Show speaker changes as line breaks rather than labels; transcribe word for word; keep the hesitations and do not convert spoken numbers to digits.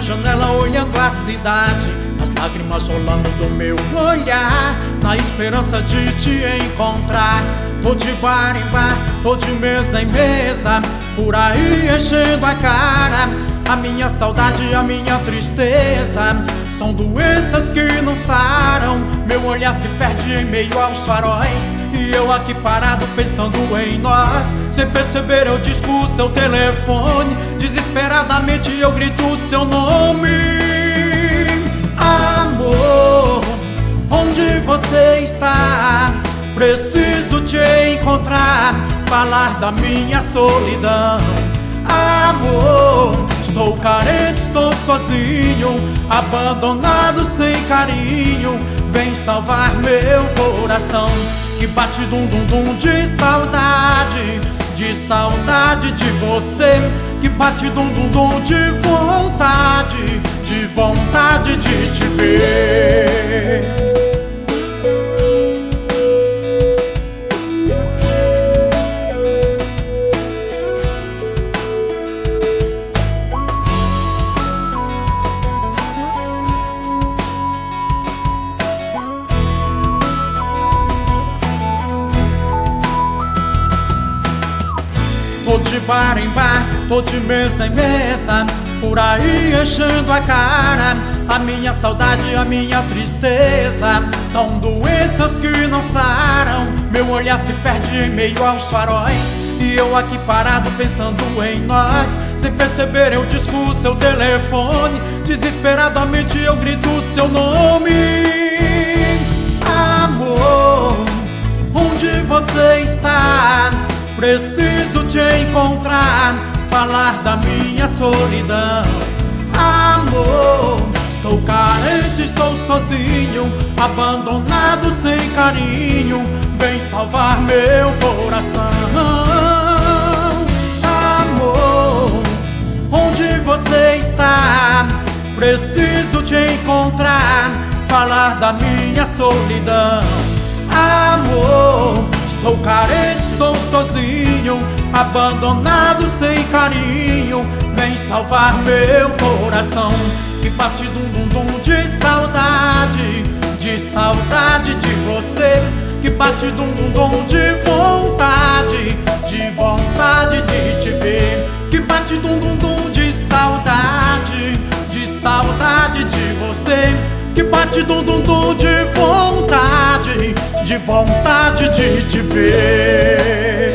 minha janela olhando a cidade, as lágrimas rolando do meu olhar, na esperança de te encontrar. Tô de bar em bar, tô de mesa em mesa, por aí enchendo a cara. A minha saudade e a minha tristeza são doenças que não saram. Meu olhar se perde em meio aos faróis, e eu aqui parado pensando em nós. Sem perceber eu disco o seu telefone, desesperadamente eu grito o seu nome. Amor, onde você está? Preciso te encontrar, falar da minha solidão. Amor, estou carente, estou sozinho, abandonado sem carinho. Vem salvar meu coração, que bate dum dum dum de saudade, de saudade de você, que bate dum dum dum de vontade, de vontade de te ver. Tô de bar em bar, tô de mesa em mesa, por aí enchendo a cara. A minha saudade e a minha tristeza são doenças que não saram. Meu olhar se perde em meio aos faróis, e eu aqui parado pensando em nós. Sem perceber eu disco o seu telefone, desesperadamente eu grito o seu nome. Amor, onde você está? Preciso te encontrar, falar da minha solidão. Amor, estou carente, estou sozinho, abandonado sem carinho. Vem salvar meu coração. Amor, onde você está? Preciso te encontrar, falar da minha solidão. Amor, estou carente, estou sozinho, abandonado sem carinho. Vem salvar meu coração, que bate dum dum dum de saudade, de saudade de você, que bate dum dum dum de vontade, de vontade de te ver, que bate dum dum dum de saudade, de saudade de você, que bate dum dum dum de vontade, de vontade de te ver.